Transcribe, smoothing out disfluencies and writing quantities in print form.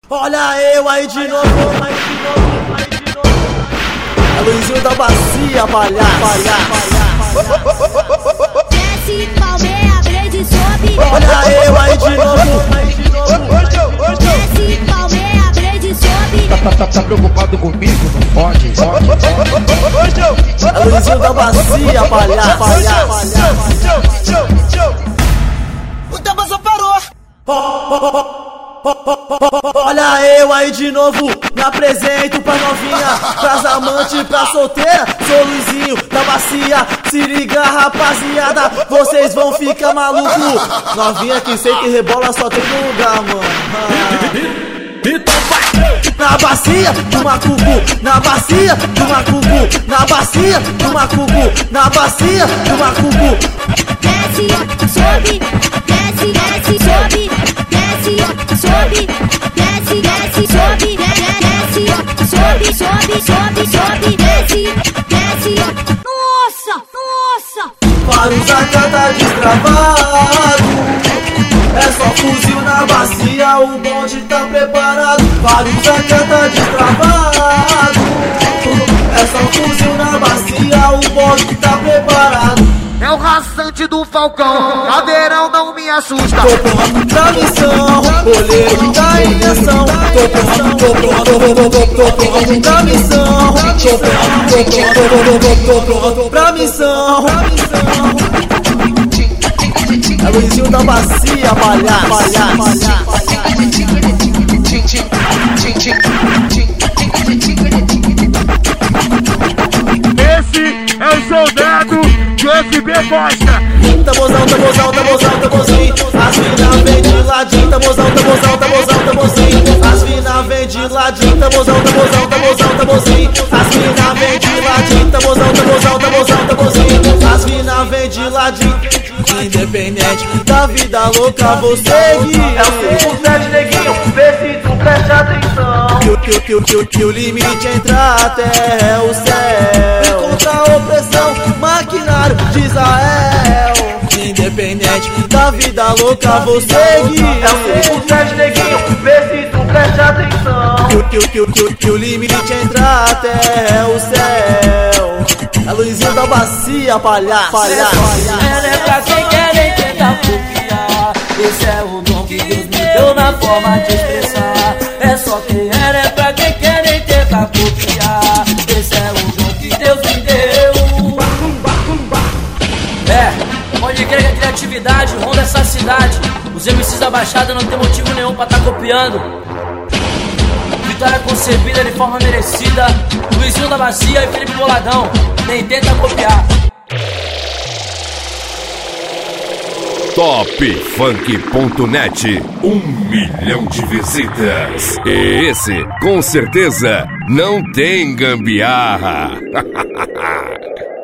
Olha eu aí de novo, É Luizinho da Bacia, palhaço. Desce, palmeia, grande sobe. Olha eu aí de novo, Desce, palmeia, grande sobe. Tá preocupado comigo? Não pode. É Luizinho da Bacia, palhaço. O Tabasa parou. Olha eu aí de novo, me apresento pra novinha, pras amantes, pra solteira. Sou Luizinho da Bacia, se liga rapaziada, vocês vão ficar maluco. Novinha que senta e rebola só tem um lugar, mano. Na bacia do macucu, na bacia do macucu, na bacia do macucu, na bacia do macucu. Desce, sobe, desce, sobe. Desce, sobe, desce, sobe. Desce, sobe, desce. Nossa. Para os tá destravado, é só fuzil na bacia, o bonde tá preparado. Para os tá destravado, é só fuzil na bacia, o bonde tá preparado. É o rasante do Falcão, cadeirão não me assusta. Tô pronto pra missão, olheiro da injeção. Tô pronto pra missão. Tô pronto pra missão. É Luizinho da Bacia, palhaço. Esse é o soldado JB Costa. Tamozão. As mina vem de ladinho. Tamozão. As mina vem de ladinho. Tamozão. As mina vem de ladinho. Tamozão. As mina vem de ladinho. Independente da vida louca, vou seguir. É o 5-7 neguinho, vê se tu preste atenção. Que o limite é entrar até o céu. Contra a opressão, maquinário de Israel. Independente da vida louca, vou seguir. É o 5-7 neguinho, vê se tu preste atenção. Que o limite é entrar até o céu. É Luizinho da Bacia, palhaço. Ela é pra quem querem tentar copiar. Esse é o dom que Deus me deu na forma de expressar. É só quem é pra quem querem tentar copiar. Esse é o dom que Deus me deu. Pode crer que a criatividade ronda essa cidade. Os MCs da Baixada não tem motivo nenhum pra tá copiando. Vitória concebida de forma merecida. Luizinho da Bacia e Felipe Boladão, nem tenta copiar. Topfunk.net, 1 milhão de visitas. E esse, com certeza, não tem gambiarra.